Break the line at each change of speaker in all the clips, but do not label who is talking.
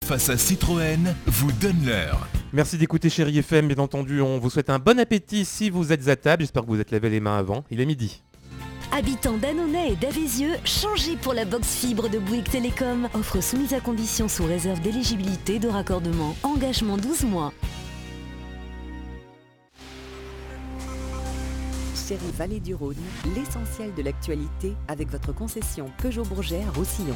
face à Citroën vous donne l'heure.
Merci d'écouter Chérie FM, bien entendu, on vous souhaite un bon appétit si vous êtes à table, j'espère que vous êtes lavé les mains avant, il est midi.
Habitants d'Annonay et d'Avézieux, changez pour la box fibre de Bouygues Télécom. Offre soumise à condition sous réserve d'éligibilité de raccordement. Engagement 12 mois.
Chérie Vallée du Rhône, l'essentiel de l'actualité avec votre concession Peugeot Bourget à Roussillon.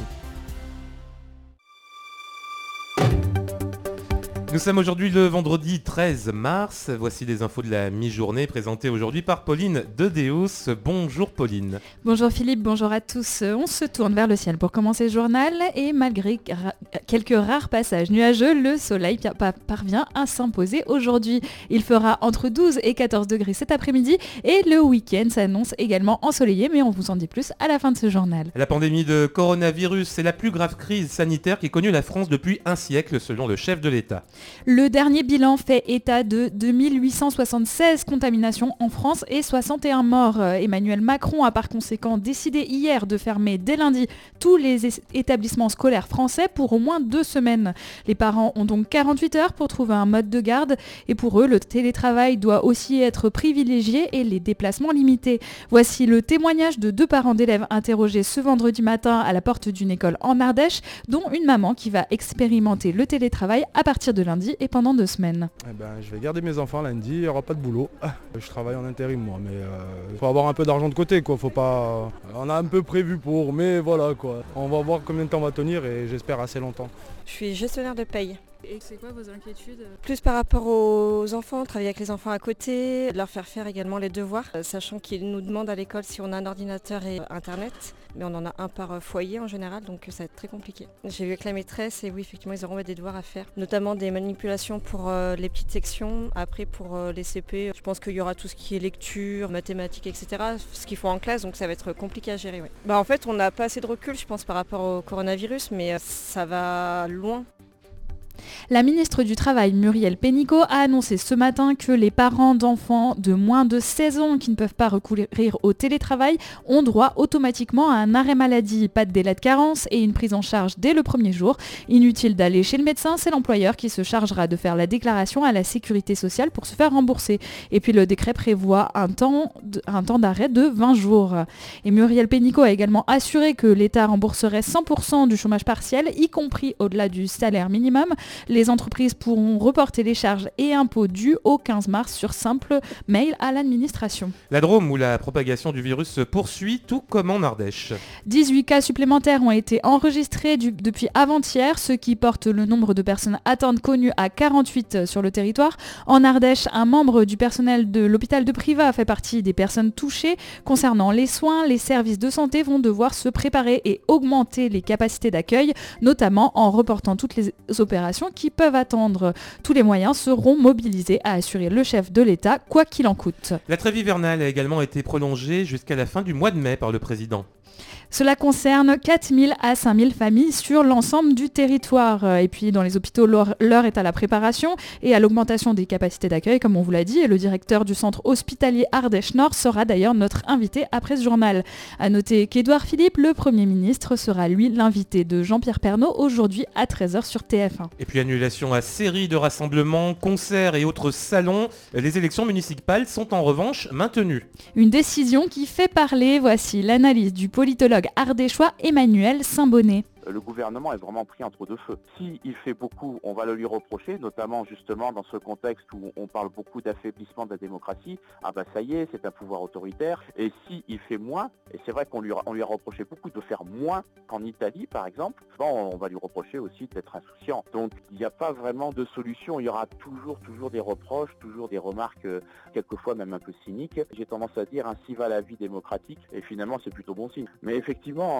Nous sommes aujourd'hui le vendredi 13 mars, voici les infos de la mi-journée présentées aujourd'hui par Pauline Dedeus. Bonjour Pauline.
Bonjour Philippe, bonjour à tous. On se tourne vers le ciel pour commencer le journal et malgré quelques rares passages nuageux, le soleil parvient à s'imposer aujourd'hui. Il fera entre 12 et 14 degrés cet après-midi et le week-end s'annonce également ensoleillé, mais on vous en dit plus à la fin de ce journal.
La pandémie de coronavirus, c'est la plus grave crise sanitaire qu'ait connue la France depuis un siècle selon le chef de l'État.
Le dernier bilan fait état de 2876 contaminations en France et 61 morts. Emmanuel Macron a par conséquent décidé hier de fermer dès lundi tous les établissements scolaires français pour au moins 2 semaines. Les parents ont donc 48 heures pour trouver un mode de garde et pour eux, le télétravail doit aussi être privilégié et les déplacements limités. Voici le témoignage de 2 parents d'élèves interrogés ce vendredi matin à la porte d'une école en Ardèche, dont une maman qui va expérimenter le télétravail à partir de lundi et pendant 2 semaines.
Je vais garder mes enfants lundi, il n'y aura pas de boulot. Je travaille en intérim moi, mais il faut avoir un peu d'argent de côté quoi. Faut pas... On a un peu prévu pour, mais voilà quoi. On va voir combien de temps on va tenir et j'espère assez longtemps.
Je suis gestionnaire de paye.
Et c'est quoi vos inquiétudes ?
Plus par rapport aux enfants, travailler avec les enfants à côté, leur faire faire également les devoirs, sachant qu'ils nous demandent à l'école si on a un ordinateur et internet, mais on en a un par foyer en général, donc ça va être très compliqué. J'ai vu avec la maîtresse et oui, effectivement, ils auront des devoirs à faire, notamment des manipulations pour les petites sections. Après, pour les CP, je pense qu'il y aura tout ce qui est lecture, mathématiques, etc., ce qu'il faut en classe, donc ça va être compliqué à gérer. Ouais. En fait, on n'a pas assez de recul, je pense, par rapport au coronavirus, mais ça va loin.
La ministre du Travail, Muriel Pénicaud, a annoncé ce matin que les parents d'enfants de moins de 16 ans qui ne peuvent pas recourir au télétravail ont droit automatiquement à un arrêt maladie, pas de délai de carence et une prise en charge dès le premier jour. Inutile d'aller chez le médecin, c'est l'employeur qui se chargera de faire la déclaration à la sécurité sociale pour se faire rembourser. Et puis le décret prévoit un temps d'arrêt de 20 jours. Et Muriel Pénicaud a également assuré que l'État rembourserait 100% du chômage partiel, y compris au-delà du salaire minimum. Les entreprises pourront reporter les charges et impôts dus au 15 mars sur simple mail à l'administration.
La Drôme, où la propagation du virus se poursuit, tout comme en Ardèche.
18 cas supplémentaires ont été enregistrés depuis avant-hier, ce qui porte le nombre de personnes atteintes connues à 48 sur le territoire. En Ardèche, un membre du personnel de l'hôpital de Privas fait partie des personnes touchées. Concernant les soins, les services de santé vont devoir se préparer et augmenter les capacités d'accueil, notamment en reportant toutes les opérations qui peuvent attendre. Tous les moyens seront mobilisés à assurer le chef de l'État, quoi qu'il en coûte.
La trêve hivernale a également été prolongée jusqu'à la fin du mois de mai par le président.
Cela concerne 4000 à 5000 familles sur l'ensemble du territoire. Et puis dans les hôpitaux, l'heure est à la préparation et à l'augmentation des capacités d'accueil, comme on vous l'a dit. Et le directeur du centre hospitalier Ardèche Nord sera d'ailleurs notre invité après ce journal. A noter qu'Édouard Philippe, le Premier ministre, sera lui l'invité de Jean-Pierre Pernaut aujourd'hui à 13h sur TF1.
Et puis annulation à série de rassemblements, concerts et autres salons. Les élections municipales sont en revanche maintenues.
Une décision qui fait parler. Voici l'analyse du politologue ardéchois Emmanuel Saint-Bonnet.
Le gouvernement est vraiment pris entre deux feux. S'il fait beaucoup, on va le lui reprocher, notamment justement dans ce contexte où on parle beaucoup d'affaiblissement de la démocratie. Ah bah ça y est, c'est un pouvoir autoritaire. Et s'il fait moins, et c'est vrai qu'on lui a reproché beaucoup de faire moins qu'en Italie par exemple, on va lui reprocher aussi d'être insouciant. Donc il n'y a pas vraiment de solution, il y aura toujours des reproches, toujours des remarques, quelquefois même un peu cyniques. J'ai tendance à dire ainsi va la vie démocratique, et finalement c'est plutôt bon signe. Mais effectivement,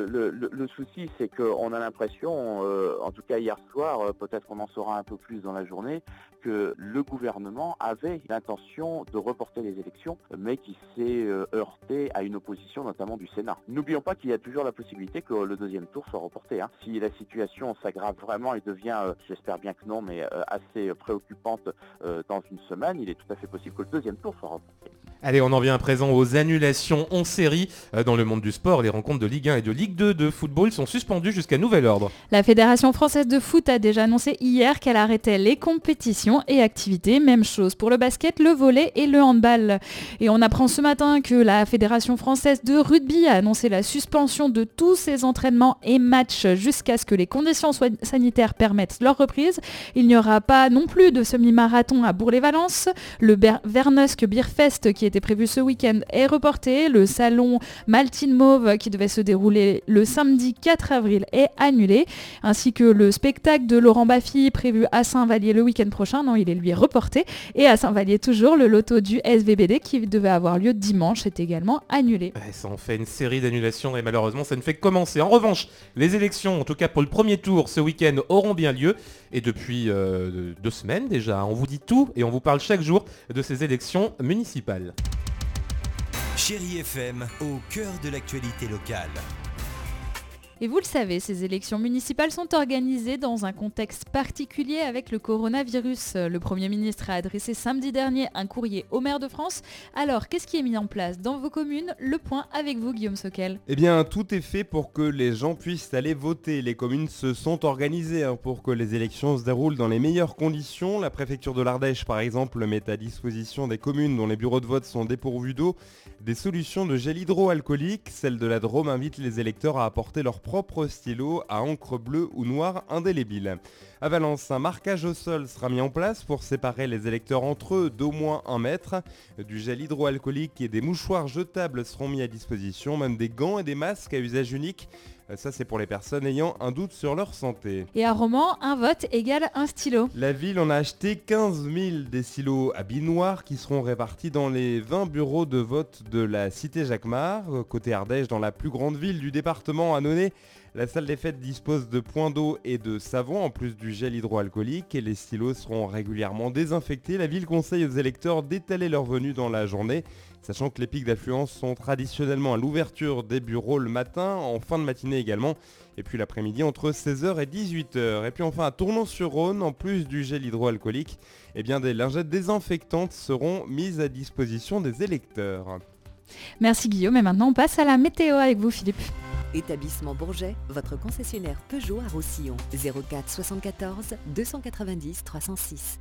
le souci c'est qu'on a l'impression, en tout cas hier soir, peut-être qu'on en saura un peu plus dans la journée, que le gouvernement avait l'intention de reporter les élections, mais qui s'est heurté à une opposition notamment du Sénat. N'oublions pas qu'il y a toujours la possibilité que le deuxième tour soit reporté. Si la situation s'aggrave vraiment et devient, j'espère bien que non, mais assez préoccupante dans une semaine, il est tout à fait possible que le deuxième tour soit reporté.
Allez, on en vient à présent aux annulations en série. Dans le monde du sport, les rencontres de Ligue 1 et de Ligue 2 de football sont suspendues jusqu'à nouvel ordre.
La Fédération française de foot a déjà annoncé hier qu'elle arrêtait les compétitions et activités. Même chose pour le basket, le volley et le handball. Et on apprend ce matin que la Fédération française de rugby a annoncé la suspension de tous ses entraînements et matchs jusqu'à ce que les conditions sanitaires permettent leur reprise. Il n'y aura pas non plus de semi-marathon à Bourg-les-Valences. Le Vernosque Beerfest qui était prévu ce week-end est reporté. Le salon Maltine Mauve qui devait se dérouler le samedi 4 avril est annulé. Ainsi que le spectacle de Laurent Baffy prévu à Saint-Vallier le week-end prochain. Non, il est lui reporté. Et à Saint-Vallier toujours, le loto du SVBD qui devait avoir lieu dimanche est également annulé.
Ça en fait une série d'annulations et malheureusement ça ne fait que commencer. En revanche, les élections, en tout cas pour le premier tour ce week-end, auront bien lieu. Et depuis 2 semaines déjà, on vous dit tout et on vous parle chaque jour de ces élections municipales.
Chérie FM, au cœur de l'actualité locale.
Et vous le savez, ces élections municipales sont organisées dans un contexte particulier avec le coronavirus. Le Premier ministre a adressé samedi dernier un courrier au maire de France. Alors, qu'est-ce qui est mis en place dans vos communes? Le point avec vous, Guillaume Soquel.
Eh bien, tout est fait pour que les gens puissent aller voter. Les communes se sont organisées pour que les élections se déroulent dans les meilleures conditions. La préfecture de l'Ardèche, par exemple, met à disposition des communes dont les bureaux de vote sont dépourvus d'eau des solutions de gel hydroalcoolique. Celle de la Drôme invite les électeurs à apporter leur propre stylo à encre bleue ou noire indélébile. À Valence, un marquage au sol sera mis en place pour séparer les électeurs entre eux d'au moins 1 mètre. Du gel hydroalcoolique et des mouchoirs jetables seront mis à disposition, même des gants et des masques à usage unique. Ça, c'est pour les personnes ayant un doute sur leur santé.
Et à Romans, un vote égale un stylo.
La ville en a acheté 15 000 des stylos à billes noires qui seront répartis dans les 20 bureaux de vote de la cité Jacquemart. Côté Ardèche, dans la plus grande ville du département, Annonay, la salle des fêtes dispose de points d'eau et de savon en plus du gel hydroalcoolique et les stylos seront régulièrement désinfectés. La ville conseille aux électeurs d'étaler leur venue dans la journée, sachant que les pics d'affluence sont traditionnellement à l'ouverture des bureaux le matin, en fin de matinée également, et puis l'après-midi entre 16h et 18h. Et puis enfin à Tournon-sur-Rhône, en plus du gel hydroalcoolique, eh bien des lingettes désinfectantes seront mises à disposition des électeurs.
Merci Guillaume, et maintenant on passe à la météo avec vous Philippe.
Établissement Bourget, votre concessionnaire Peugeot à Roussillon. 04 74 290 306.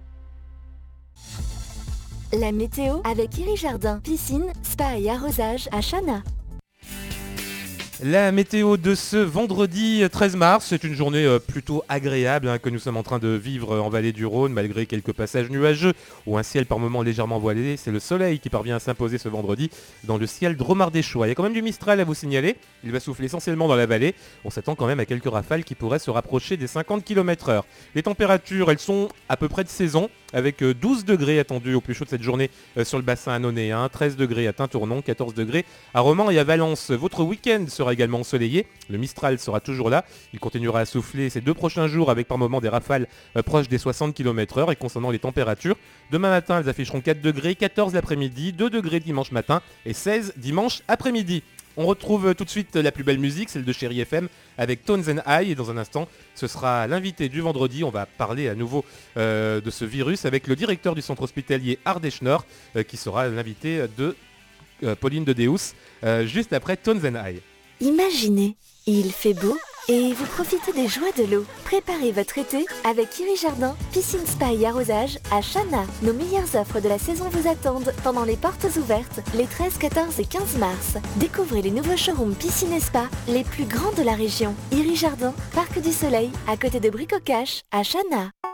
La météo avec Iri Jardin, piscine, spa et arrosage à Chana.
La météo de ce vendredi 13 mars, c'est une journée plutôt agréable que nous sommes en train de vivre en vallée du Rhône, malgré quelques passages nuageux ou un ciel par moments légèrement voilé. C'est le soleil qui parvient à s'imposer ce vendredi dans le ciel dromardéchois. Il y a quand même du Mistral à vous signaler, il va souffler essentiellement dans la vallée. On s'attend quand même à quelques rafales qui pourraient se rapprocher des 50 km/h. Les températures, elles sont à peu près de saison, avec 12 degrés attendus au plus chaud de cette journée sur le bassin annonéen, 13 degrés à Tintournon, 14 degrés à Romans et à Valence. Votre week-end sera également ensoleillé, le Mistral sera toujours là, il continuera à souffler ces 2 prochains jours avec par moments des rafales proches des 60 km/h. Et concernant les températures, demain matin elles afficheront 4 degrés, 14 l'après-midi, 2 degrés dimanche matin et 16 dimanche après-midi. On retrouve tout de suite la plus belle musique, celle de Chérie FM avec Tones and I, et dans un instant ce sera l'invité du vendredi. On va parler à nouveau de ce virus avec le directeur du centre hospitalier Ardèche Nord qui sera l'invité de Pauline de Deus juste après Tones and I.
Imaginez, il fait beau et vous profitez des joies de l'eau. Préparez votre été avec Iri Jardin, piscine, spa et arrosage à Chana. Nos meilleures offres de la saison vous attendent pendant les portes ouvertes les 13, 14 et 15 mars. Découvrez les nouveaux showrooms piscine et spa les plus grands de la région. Iri Jardin, Parc du Soleil, à côté de Bricocache, à Chana.